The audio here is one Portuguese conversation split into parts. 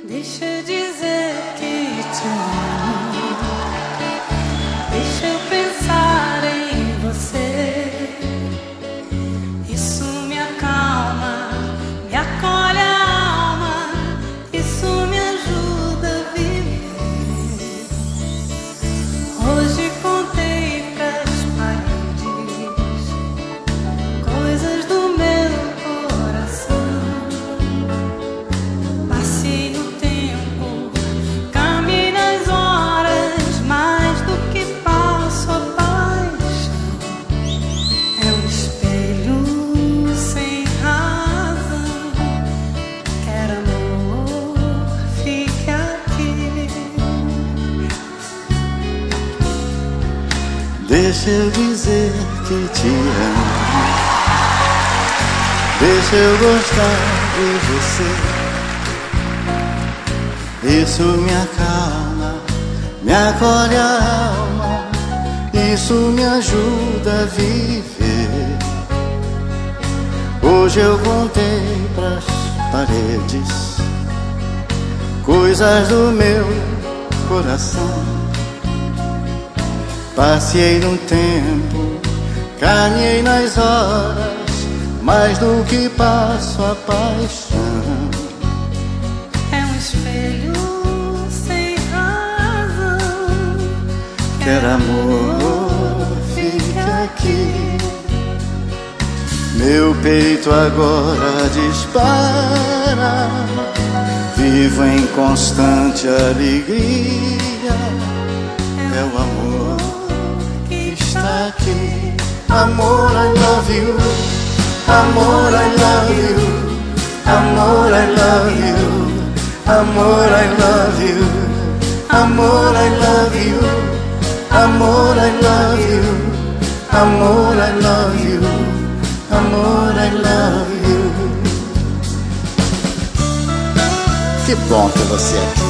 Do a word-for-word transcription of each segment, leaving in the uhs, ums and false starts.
Deixa eu dizer que te amo. Deixa eu pensar em você. Isso me acalma, me acolhe a alma. Isso me ajuda a viver. Hoje contei pras paredes coisas do meu coração. Passei no tempo, caminhei nas horas, mais do que passo a paixão. É um espelho sem razão. Quer amor, fique aqui. Deixa eu dizer que te amo. Deixa eu gostar de você. Isso me acalma, me acolhe a alma. Isso me ajuda a viver. Hoje eu contei pras paredes coisas do meu coração. Passei no tempo, caminhei nas horas, mais do que passo a paixão. É um espelho sem razão. Quer amor, fique aqui. Meu peito agora dispara. Vivo em constante alegria. É o amor que está aqui. Amor, I love you. Amor, I love you. Amor, I love you. Amor, I love you. Amor, I love you. Amor, I love you. Amor, I love you. Amor, I love you. Que bom ter você aqui.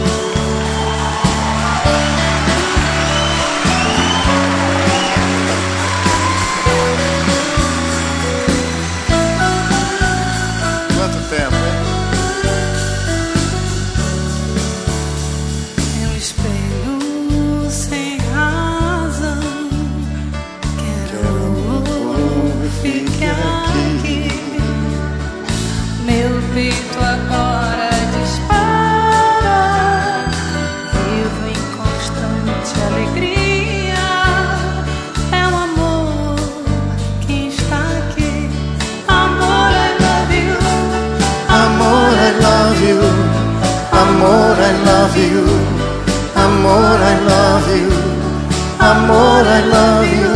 É um espelho sem razão. Quero amor, fique aqui. Meu peito agora dispara. Vivo em constante alegria. É o amor que está aqui. Amor, I love you. Amor, I love you. Amor, I love you. Amor, I love you. Amor, I love you.